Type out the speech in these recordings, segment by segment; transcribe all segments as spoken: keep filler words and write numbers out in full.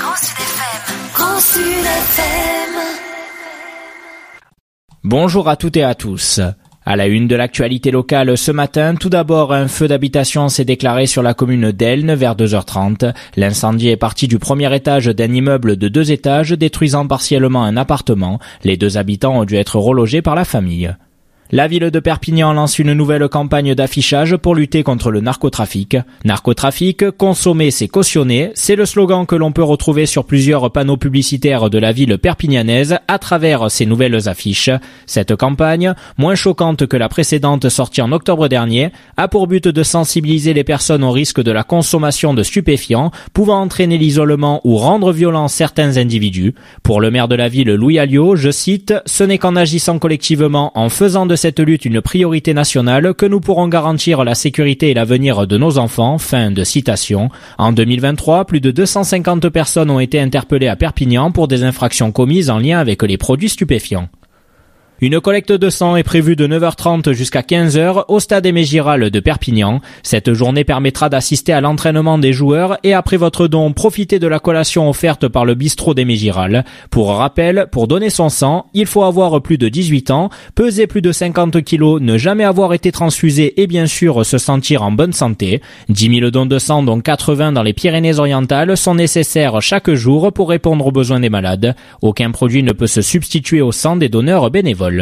Grand Sud F M. Grand Sud F M. Bonjour à toutes et à tous. À la une de l'actualité locale ce matin, tout d'abord, un feu d'habitation s'est déclaré sur la commune d'Elne vers deux heures trente. L'incendie est parti du premier étage d'un immeuble de deux étages, détruisant partiellement un appartement. Les deux habitants ont dû être relogés par la famille. La ville de Perpignan lance une nouvelle campagne d'affichage pour lutter contre le narcotrafic. Narcotrafic, consommer c'est cautionner, c'est le slogan que l'on peut retrouver sur plusieurs panneaux publicitaires de la ville perpignanaise à travers ces nouvelles affiches. Cette campagne, moins choquante que la précédente sortie en octobre dernier, a pour but de sensibiliser les personnes au risque de la consommation de stupéfiants, pouvant entraîner l'isolement ou rendre violents certains individus. Pour le maire de la ville, Louis Alliot, je cite, « Ce n'est qu'en agissant collectivement, en faisant de cette lutte une priorité nationale que nous pourrons garantir la sécurité et l'avenir de nos enfants. » Fin de citation. En deux mille vingt-trois, plus de deux cent cinquante personnes ont été interpellées à Perpignan pour des infractions commises en lien avec les produits stupéfiants. Une collecte de sang est prévue de neuf heures trente jusqu'à quinze heures au stade Aimé Giral de Perpignan. Cette journée permettra d'assister à l'entraînement des joueurs et après votre don, profitez de la collation offerte par le bistrot d'Aimé Giral. Pour rappel, pour donner son sang, il faut avoir plus de dix-huit ans, peser plus de cinquante kilos, ne jamais avoir été transfusé et bien sûr se sentir en bonne santé. dix mille dons de sang, dont quatre-vingts dans les Pyrénées-Orientales, sont nécessaires chaque jour pour répondre aux besoins des malades. Aucun produit ne peut se substituer au sang des donneurs bénévoles.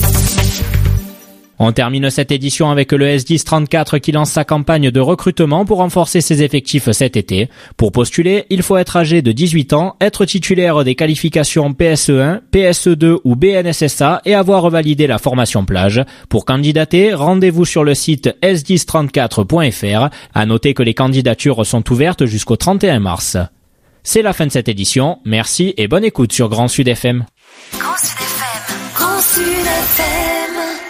On termine cette édition avec le S dix trente-quatre qui lance sa campagne de recrutement pour renforcer ses effectifs cet été. Pour postuler, il faut être âgé de dix-huit ans, être titulaire des qualifications P S E un, P S E deux ou B N S S A et avoir validé la formation plage. Pour candidater, rendez-vous sur le site s dix trente-quatre point f r. À noter que les candidatures sont ouvertes jusqu'au trente et un mars. C'est la fin de cette édition. Merci et bonne écoute sur Grand Sud F M. Grand Sud F M. Grand Sud F M.